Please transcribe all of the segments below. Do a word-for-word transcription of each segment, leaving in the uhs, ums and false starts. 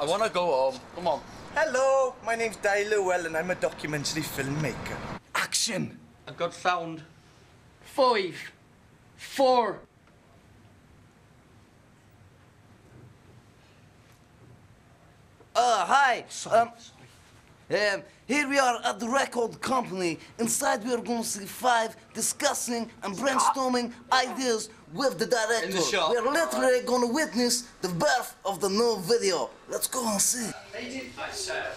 I want to go home. Come on. Hello, my name's Dai Llewell and I'm a documentary filmmaker. Action! A good sound. Five, four. Uh, hi. Um, um, here we are at the record company. Inside we are going to see five discussing and brainstorming ideas with the director. In the shop. We are literally going to witness the birth of the new video. Let's go and see. Hi, Seth.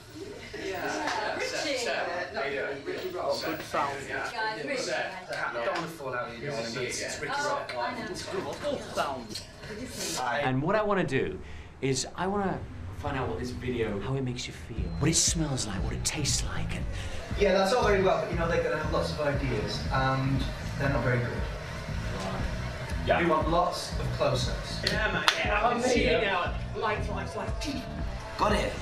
Yeah, Richie. Good sound. Guys, Richie. I don't want to fall out with you, but it's Ricky Oh, Rock. I know. Good sound. And what I want to do is I want to find out what this video, how it makes you feel, what it smells like, what it tastes like, and Yeah, that's all very well, but you know, they're going to have lots of ideas, and they're not very good. Yeah. We want lots of close-ups. Yeah, man. Yeah, I can see it now. Lights, lights, lights. Got it.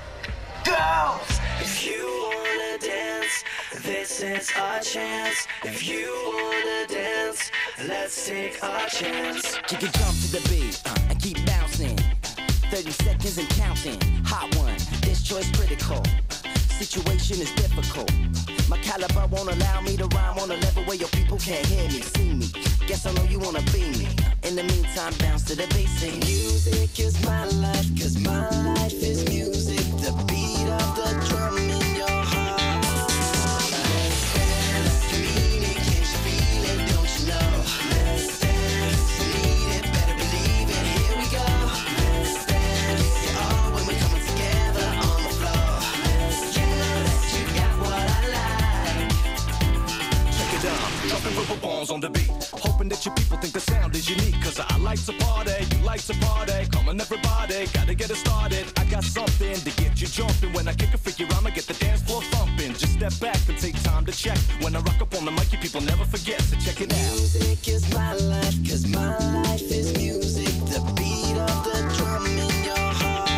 Girls, if you wanna dance, this is our chance. If you wanna dance, let's take our chance. You can jump to the beat uh, and keep bouncing. thirty seconds and counting. Hot one, this choice critical. Situation is difficult. My caliber won't allow me to rhyme on a level where your people can't hear me, see me. Guess I know you wanna be me. In the meantime, bounce to the beat, sing. Music is my life, cause my life is music. The beat of the drum in your heart. Let's dance, you mean it, can't you feel it, don't you know? Let's dance, you need it, better believe it, here we go. Let's dance, yeah, oh, when we're coming together on the floor. You know that you got what I like. Check it out, dropping rubber bombs on the beat. Hoping that your people think the sound is unique. Cause I like to party, you like to party. Come on everybody, gotta get it started. I got something to get you jumping. When I kick a figure, I'ma get the dance floor thumping. Just step back and take time to check. When I rock up on the mic, you people never forget. So check it out. Music is my life, cause my life is music. The beat of the drum in your heart.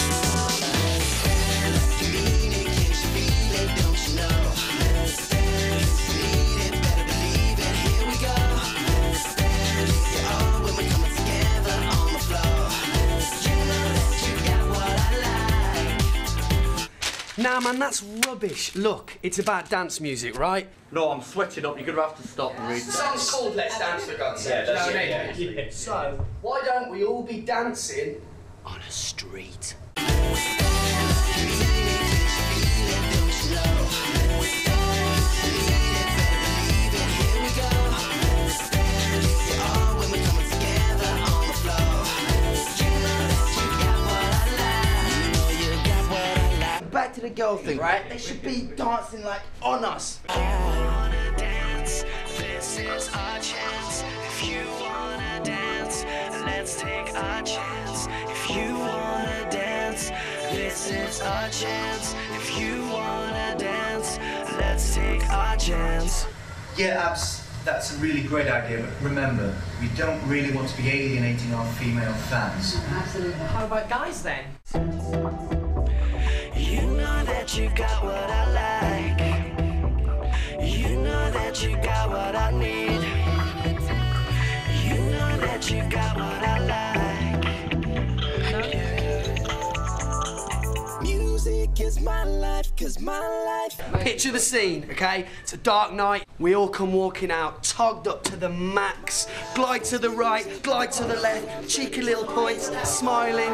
Let's dance, you mean it, can't you feel it, don't you know? Let's dance, you need it, better believe it, here we go. Let's dance, yeah, oh, when we're coming together on the floor. You know that you got what I like. Nah, man, that's rubbish. Look, it's about dance music, right? No, I'm sweating up. You're going to have to stop and read The this. song's called Let's Dance, for God's sake. You know what I mean? So, why don't we all be dancing on a street. Back to the girl thing, right? They should be dancing like on us. If you wanna dance, this is our chance. If you wanna dance, let's take our chance. If you wanna dance, this is our chance. If you wanna dance, let's take our chance. Yeah, abs, that's a really great idea, but remember, we don't really want to be alienating our female fans. Absolutely. How about guys then? You know that you got what I like. You know that you got what I need. You know that you got what I like. Music is my life, cause my life. Picture the scene, okay? It's a dark night. We all come walking out, togged up to the max. Glide to the right, glide to the left, cheeky little points, smiling.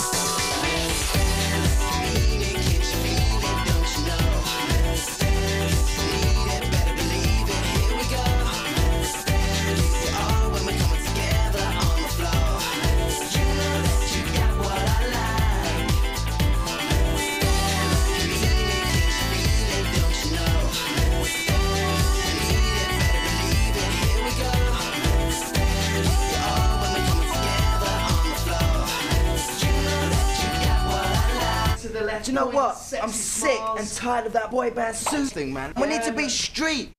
Do you know what? I'm sick and tired of that boy band suit thing, man. We need to be street.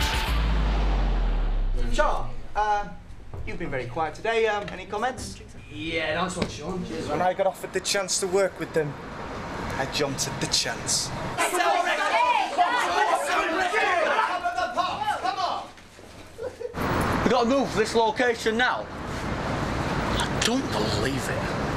Sean, uh, you've been very quiet today. Um, any comments? Yeah, nice one, Sean. Cheers, When I got offered the chance to work with them, I jumped at the chance. We gotta move this location now. I don't believe it.